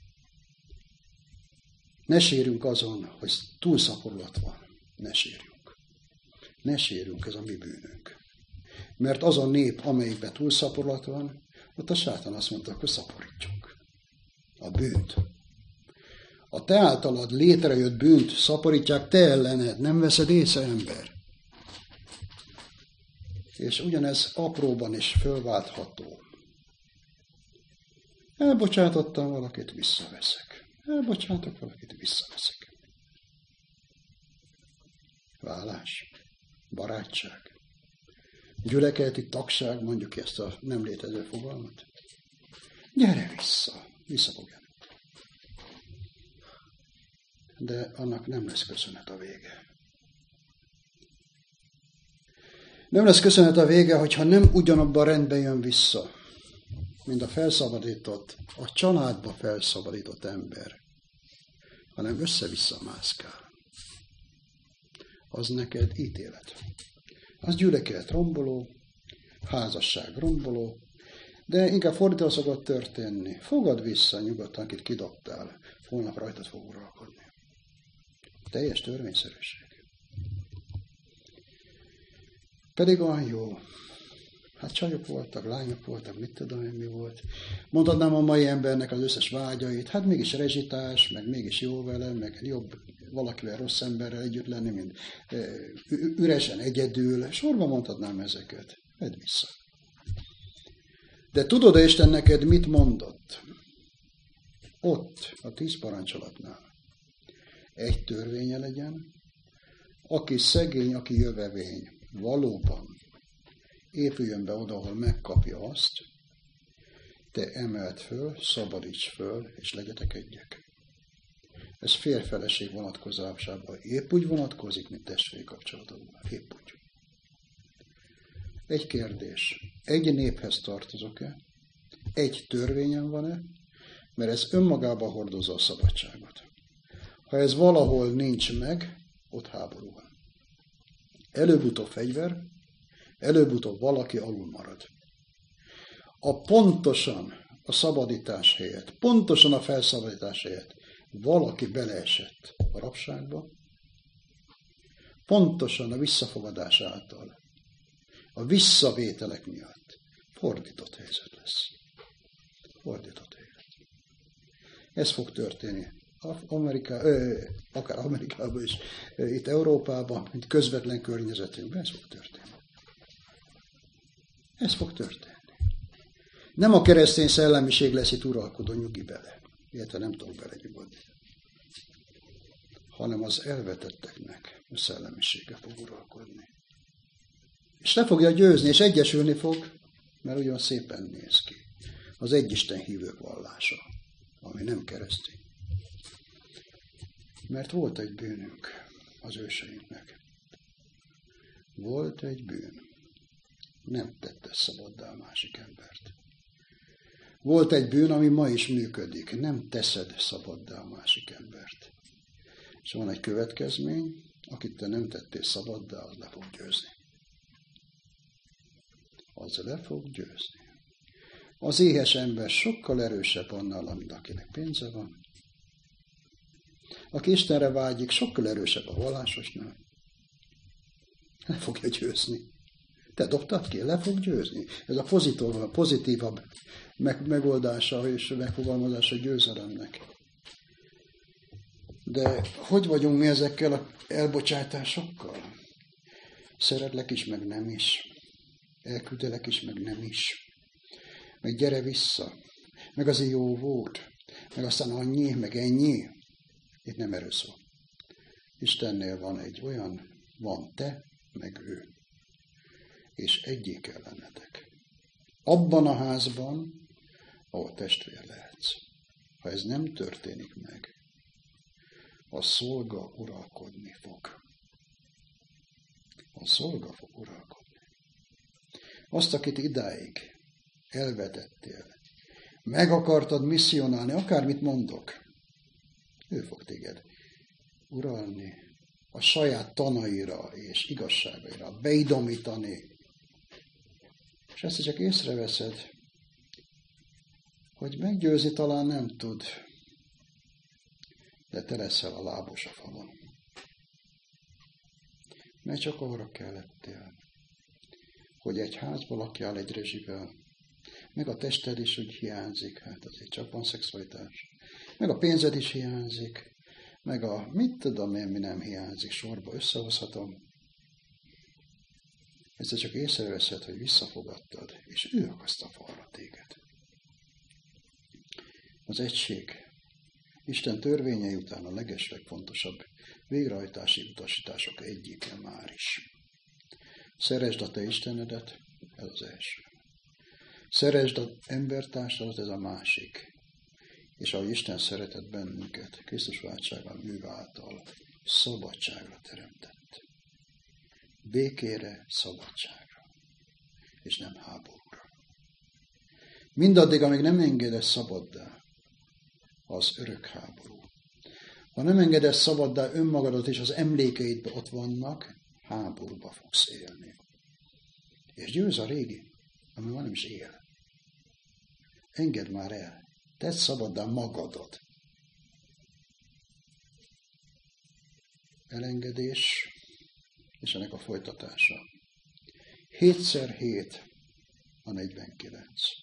Ne sérjünk azon, hogy túlszaporulat van. Ne sérjünk. Ne sérjünk, ez a mi bűnünk. Mert az a nép, amelyikben túlszaporulat van, ott a sátán azt mondta, akkor szaporítsunk. A bűnt. A te általad létrejött bűnt szaporítják te ellened, nem veszed észre, ember. És ugyanez apróban is fölváltható. Elbocsátottam valakit, visszaveszek. Elbocsátok valakit, visszaveszek. Vállás, barátság, gyülekezeti tagság, mondjuk ezt a nem létező fogalmat. Gyere vissza fog jönni. De annak nem lesz köszönet a vége. Nem lesz köszönet a vége, hogyha nem ugyanabban a rendben jön vissza, mint a felszabadított, a családba felszabadított ember, hanem össze-vissza mászkál. Az neked ítélet. Az gyülekezet romboló, házasság romboló, de inkább fordítva szokott történni. Fogad vissza nyugodtan, akit kidobtál, holnap rajtad fog uralkodni. Teljes törvényszerűség. Pedig olyan jó. Hát csajok voltak, lányok voltak, mit tudom én mi volt. Mondhatnám a mai embernek az összes vágyait, hát mégis rezsitás, meg mégis jó vele, meg jobb valakivel rossz emberrel együtt lenni, mint üresen egyedül. Sorba mondhatnám ezeket. Vedd vissza. De tudod-e Isten neked mit mondott? Ott, a 10 parancsolatnál. Egy törvénye legyen, aki szegény, aki jövevény, valóban épüljön be oda, ahol megkapja azt, te emeld föl, szabadíts föl, és legyetek egyek. Ez férfeleség vonatkozásában épp úgy vonatkozik, mint testvéri kapcsolatokban. Épp úgy. Egy kérdés. Egy néphez tartozok-e? Egy törvényen van-e? Mert ez önmagában hordozza a szabadságot. Ha ez valahol nincs meg, ott háború van. Előbb-utóbb fegyver, előbb-utóbb valaki alul marad. Pontosan a szabadítás helyett, pontosan a felszabadítás helyett valaki beleesett a rabságba, pontosan a visszafogadás által, a visszavételek miatt fordított helyzet lesz. Fordított helyzet. Ez fog történni. Akár Amerikában is, itt Európában, mint közvetlen környezetünkben, ez fog történni. Ez fog történni. Nem a keresztény szellemiség lesz itt uralkodó, nyugi bele. Illetve nem tudok belenyugodni. Hanem az elvetetteknek a szellemisége fog uralkodni. És le fogja győzni, és egyesülni fog, mert ugyan szépen néz ki. Az egyisten hívők vallása, ami nem keresztény. Mert volt egy bűnünk az őseinknek. Volt egy bűn. Nem tette szabaddá a másik embert. Volt egy bűn, ami ma is működik. Nem teszed szabaddá a másik embert. És van egy következmény, akit te nem tettél szabaddá, az le fog győzni. Az le fog győzni. Az éhes ember sokkal erősebb annál, mint akinek pénze van. Aki Istenre vágyik, sokkal erősebb a vallásosnál. Le fogja győzni. Te dobtad ki, le fog győzni. Ez a pozitívabb megoldása és megfogalmazása a győzelemnek. De hogy vagyunk mi ezekkel az elbocsátásokkal? Szeretlek is, meg nem is. Elküldelek is, meg nem is. Meg gyere vissza. Meg azért jó volt. Meg aztán annyi, meg ennyi. Itt nem erről szól. Istennél van egy olyan, van te, meg ő. És egyik ellenetek. Abban a házban, ahol testvér lehetsz. Ha ez nem történik meg, a szolga uralkodni fog. A szolga fog uralkodni. Azt, akit idáig elvetettél, meg akartad misszionálni, akármit mondok, ő fog téged uralni a saját tanaira és igazságaira, beidomítani. És ezt csak észreveszed, hogy meggyőzni talán nem tud, de te leszel a lábos a falon. Mert csak arra kellettél, hogy egy házba lakjál egy rezsivel, meg a tested is úgy hiányzik, hát azért csak van szexualitás, meg a pénzed is hiányzik, meg a mit tudom én, mi nem hiányzik, sorba összehozhatom. Egyszer csak észreveszed, hogy visszafogadtad, és ő akaszta falra téged. Az egység Isten törvényei után a legeslegfontosabb végrehajtási utasítások egyike már is. Szeresd a te Istenedet, ez az első. Szeresd az embertársadat, ez a másik. És ahogy Isten szeretett bennünket, Krisztus váltságban műve által szabadságra teremtett. Békére, szabadságra. És nem háborúra. Mindaddig, amíg nem engedesz szabaddá, az örök háború. Ha nem engedesz szabaddá önmagadat, és az emlékeidben ott vannak, háborúba fogsz élni. És győz a régi, ami már nem is él. Engedd már el. Tedd szabaddá magadat. Elengedés, és ennek a folytatása. 7x7 a 49.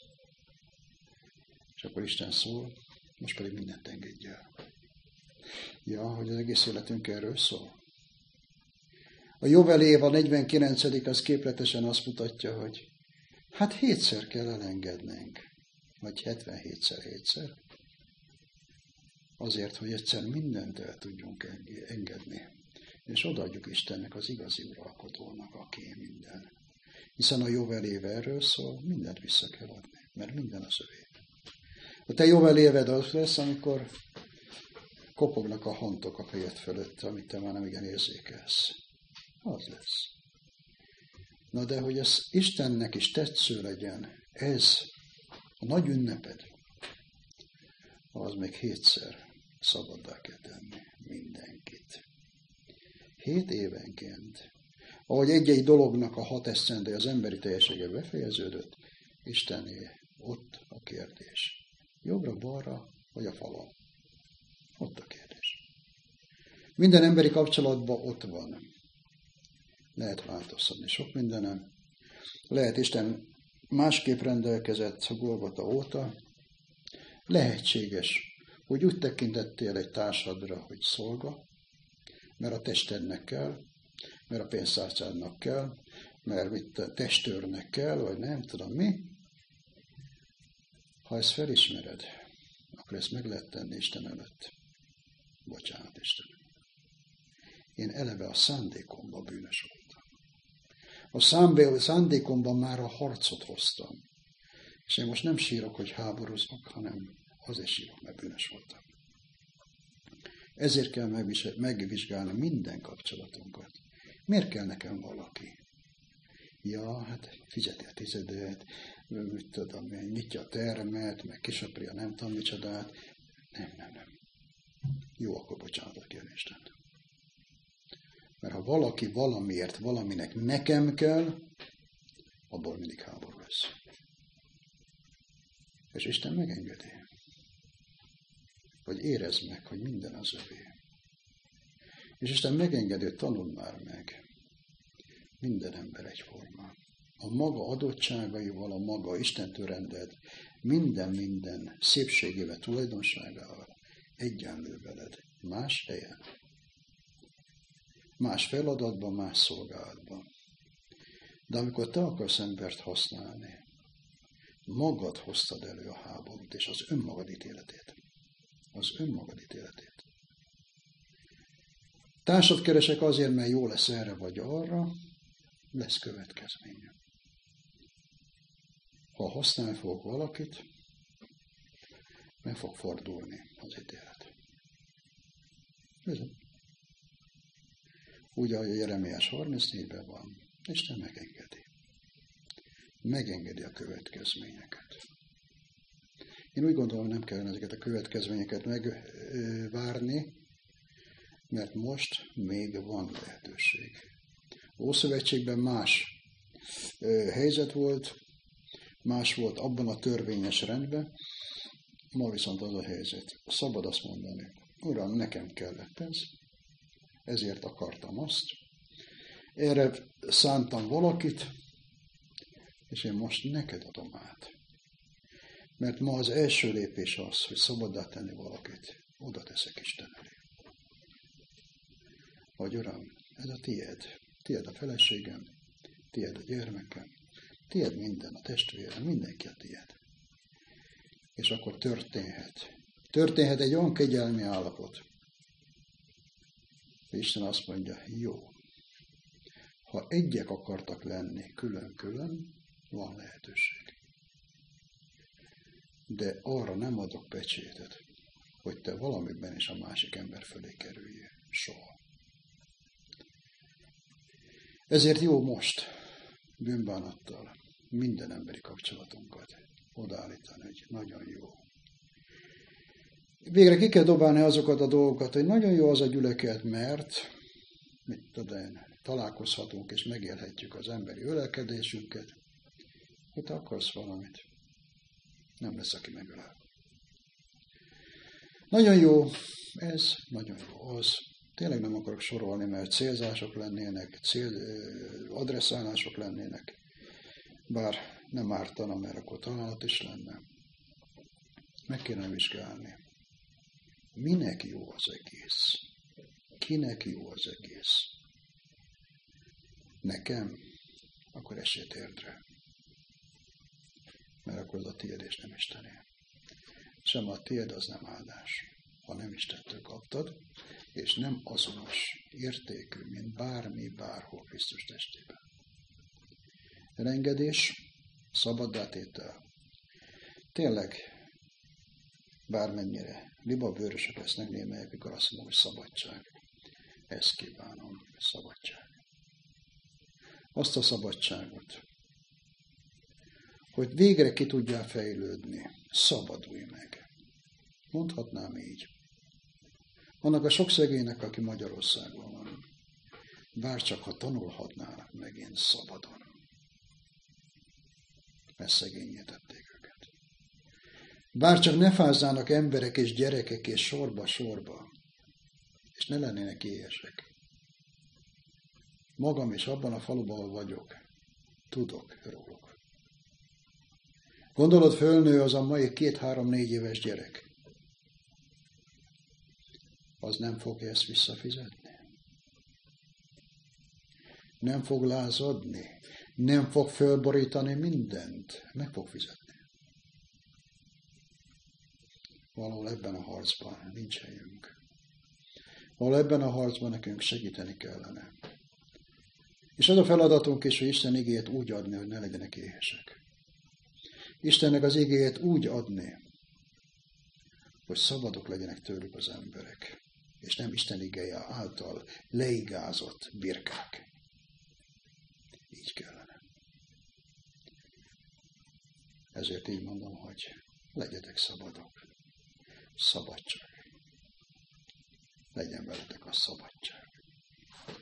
És akkor Isten szól, most pedig mindent engedj el. Ja, hogy az egész életünk erről szól. A Jobbel év a 49. az képletesen azt mutatja, hogy hát 7-szer kell elengednünk, vagy 77-szer. Azért, hogy egyszer mindent el tudjunk engedni. És odaadjuk Istennek, az igazi uralkodónak, aki minden. Hiszen a Jobbel év erről szól, mindent vissza kell adni, mert minden az övé. A te Jobbel éved az lesz, amikor kopognak a hontok a fejed fölött, amit te már nem igen érzékelsz. Az lesz. Na de, hogy ez Istennek is tetsző legyen, ez a nagy ünneped, az még 7-szer szabaddá kell tenni mindenkit. 7 évenként. Ahogy egy-egy dolognak a 6 esztendő az emberi teljessége befejeződött, Istené, ott a kérdés. Jobbra-balra, vagy a falon? Ott a kérdés. Minden emberi kapcsolatban ott van. Lehet változtatni sok mindenem. Lehet Isten másképp rendelkezett a Golgota óta. Lehetséges, hogy úgy tekintettél egy társadra, hogy szolga, mert a testednek kell, mert a pénztárcádnak kell, mert a testőrnek kell, vagy nem tudom mi. Ha ezt felismered, akkor ezt meg lehet tenni Isten előtt. Bocsánat, Isten. Én eleve a szándékomban bűnös voltam. A szándékomban már a harcot hoztam. És én most nem sírok, hogy háborúzok, hanem azért sírok, mert bűnös voltam. Ezért kell megvizsgálni minden kapcsolatunkat. Miért kell nekem valaki? Ja, hát fizeti a tizedet, mit tudom én, nyitja a termet, meg kisöpri a nem tudom micsodát. Nem. Jó, akkor bocsánatot kérni Isten. Mert ha valaki valamiért, valaminek nekem kell, abból mindig háború lesz. És Isten megengedi. Hogy érezd meg, hogy minden az övé. És Isten megengedi, hogy tanuld már meg. Minden ember egyforma. A maga adottságaival, a maga Istentől rendelt minden szépségével, tulajdonságával egyenlő veled. Más helyen. Más feladatban, más szolgálatban. De amikor te akarsz embert használni, magad hoztad elő a háborút, és az önmagad ítéletét. Az önmagad ítéletét. Társat keresek azért, mert jó lesz erre vagy arra, lesz következménye. Ha használni fogok valakit, meg fog fordulni az ítélet. Bizony. Úgy, ahogy a Jeremiás 34-ben van, Isten megengedi. Megengedi a következményeket. Én úgy gondolom, nem kellene ezeket a következményeket megvárni, mert most még van lehetőség. A Ószövetségben más helyzet volt, más volt abban a törvényes rendben, ma viszont az a helyzet. Szabad azt mondani, Uram, nekem kellett ez, ezért akartam azt, erre szántam valakit, és én most neked adom át. Mert ma az első lépés az, hogy szabaddá tenni valakit, oda teszek Isten elé. Vagy Uram, ez a tied a feleségem, tied a gyermekem, tied minden, a testvérem, mindenki a tied. És akkor történhet egy olyan kegyelmi állapot, hogy Isten azt mondja, jó, ha egyek akartak lenni külön-külön, van lehetőség. De arra nem adok pecsétet, hogy te valamiben is a másik ember fölé kerüljél. Soha. Ezért jó most bűnbánattal minden emberi kapcsolatunkat odaállítani, hogy nagyon jó. Végre ki kell dobálni azokat a dolgokat, hogy nagyon jó az a gyülekezet, mert találkozhatunk és megélhetjük az emberi ölelkedésünket. Ha te akarsz valamit, nem lesz, aki megölel. Nagyon jó ez, nagyon jó az. Tényleg nem akarok sorolni, mert célzások lennének, adresszálások lennének. Bár nem ártana, mert akkor találat is lenne. Meg kéne vizsgálni. Minek jó az egész? Kinek jó az egész? Nekem? Akkor esély térdre. Mert akkor az a tiéd és nem Istené. Sem a tiéd az nem áldás, ha nem Istentől kaptad, és nem azonos értékű, mint bárhol Krisztus testében. Elengedés, szabaddá-tétel. Tényleg, bármennyire libabőrösek lesznek némelyek, mikor azt mondom, hogy szabadság. Ezt kívánom, szabadság. Azt a szabadságot, hogy végre ki tudjál fejlődni, szabadulj meg. Mondhatnám így. Annak a sok szegénynek, aki Magyarországon van, bárcsak ha tanulhatnának megint szabadon. Mert szegényé tették őket. Bárcsak ne fázzának emberek és gyerekek és sorba, és ne lennének éhesek. Magam is abban a faluban, ahol vagyok, tudok róluk. Gondolod, fölnő az a mai 2-3-4 éves gyerek. Az nem fogja ezt visszafizetni. Nem fog lázadni. Nem fog fölborítani mindent. Meg fog fizetni. valahol ebben a harcban nincs helyünk. Valahol ebben a harcban nekünk segíteni kellene. És az a feladatunk is, hogy Isten igéjét úgy adni, hogy ne legyenek éhesek. Istennek az igéjét úgy adni, hogy szabadok legyenek tőlük az emberek, és nem Isten igéje által leigázott birkák. Így kellene. Ezért így mondom, hogy legyetek szabadok. Szabadság. Legyen veletek a szabadság.